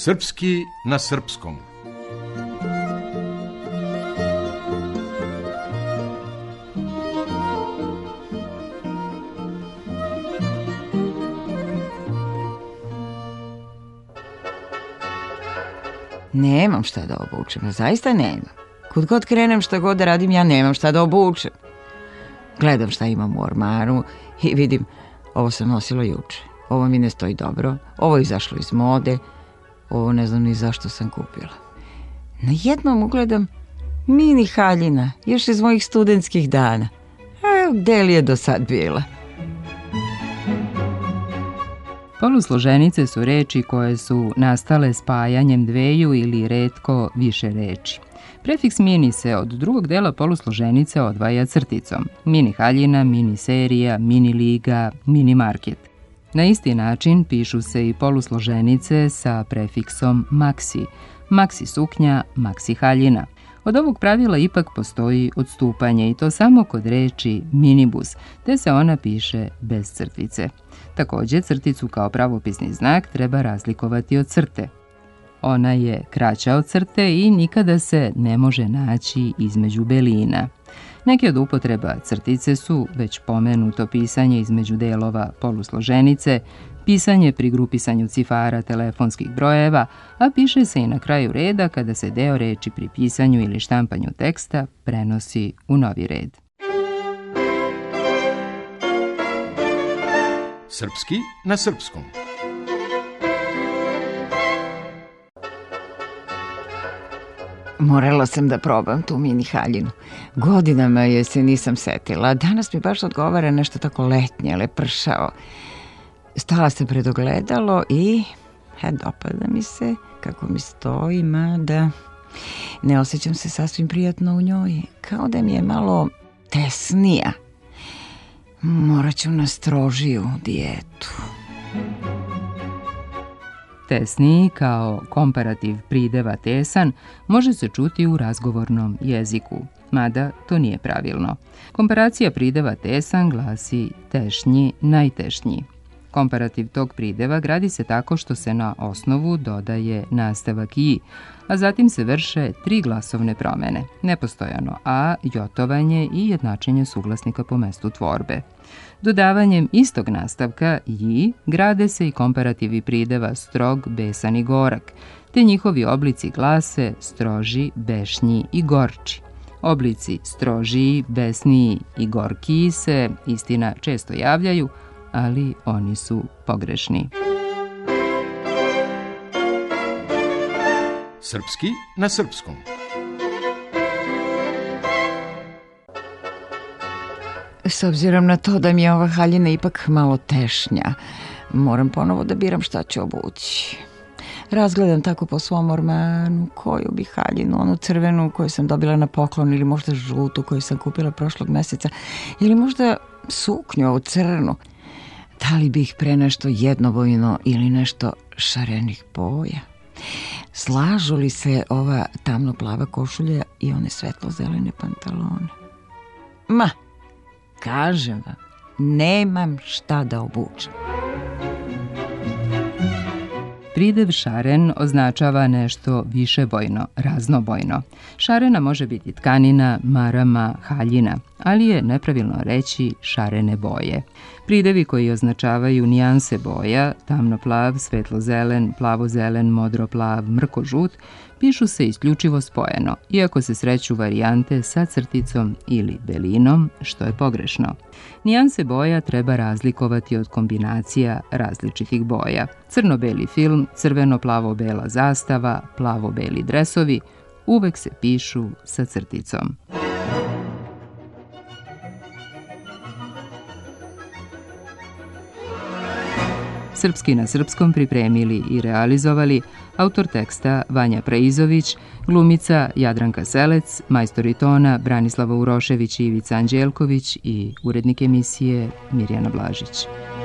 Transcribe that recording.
Srpski na srpskom. Nemam šta da obučem, zaista nemam. Kud god krenem, šta god da radim, ja nemam šta da obučem. Gledam šta imam u ormaru i vidim, ovo sam nosila juče, ovo mi ne stoji dobro, ovo je izašlo iz mode, ovo ne znam ni zašto sam kupila. Na jednom ugledam mini haljina, još iz mojih studentskih dana. A gde li je do sad bila? Polusloženice su reči koje su nastale spajanjem dveju ili retko više reči. Prefiks mini se od drugog dela polusloženice odvaja crticom. Mini haljina, mini serija, mini liga, mini market. Na isti način pišu se i polusloženice sa prefiksom maksi. Maksi suknja, maksi haljina. Od ovog pravila ipak postoji odstupanje i to samo kod reči minibus, te se ona piše bez crtice. Također, crticu kao pravopisni znak treba razlikovati od crte. Ona je kraća od crte i nikada se ne može naći između belina. Neke od upotreba crtice su već pomenuto pisanje između delova polusloženice, pisanje pri grupisanju cifara telefonskih brojeva, a piše se i na kraju reda kada se deo reči pri pisanju ili štampanju teksta prenosi u novi red. Srpski na srpskom. Morala sam da probam tu mini haljinu. Godinama je se nisam setila. Danas mi baš odgovara nešto tako letnje, lepršavo. Stala se pred ogledalo i dopada mi se kako mi stoji, mada ne osjećam se sasvim prijatno u njoj. Kao da mi je malo tesnija. Morat ću na strožiju dijetu. Tesniji kao komparativ prideva tesan može se čuti u razgovornom jeziku, mada to nije pravilno. Komparacija prideva tesan glasi tešnji, najtešnji. Komparativ tog prideva gradi se tako što se na osnovu dodaje nastavak i, a zatim se vrše 3 glasovne promjene, nepostojano a, jotovanje i jednačenje suglasnika po mestu tvorbe. Dodavanjem istog nastavka i grade se i komparativi prideva strog, besan i gorak, te njihovi oblici glase stroži, bešnji i gorči. Oblici strožiji, besniji i gorkiji se, istina, često javljaju, ali oni su pogrešni. Srpski na srpskom. S obzirom na to da mi je ova haljina ipak malo tešnja, moram ponovo da biram šta ću obući. Razgledam tako po svom ormanu koju bi haljinu, onu crvenu koju sam dobila na poklon ili možda žutu koju sam kupila prošlog meseca ili možda suknju ovu crnu. Da li bih pre nešto jednobojno ili nešto šarenih boja? Slažu li se ova tamno plava košulja i one svetlo-zelene pantalone? Ma, kažem vam, nemam šta da obučem. Pridev šaren označava nešto višebojno, raznobojno. Šarena može biti tkanina, marama, haljina, ali je nepravilno reći šarene boje. Pridevi koji označavaju nijanse boja, tamnoplav, svetlozelen, plavozelen, modroplav, mrkožut, pišu se isključivo spojeno, iako se sreću varijante sa crticom ili belinom, što je pogrešno. Nijanse boja treba razlikovati od kombinacija različitih boja. Crno-beli film, crveno-plavo-bela zastava, plavo-beli dresovi uvek se pišu sa crticom. Srpski na srpskom pripremili i realizovali autor teksta Vanja Praizović, glumica Jadranka Selec, majstori tona Branislava Urošević i Ivica Anđelković i urednik emisije Mirjana Blažić.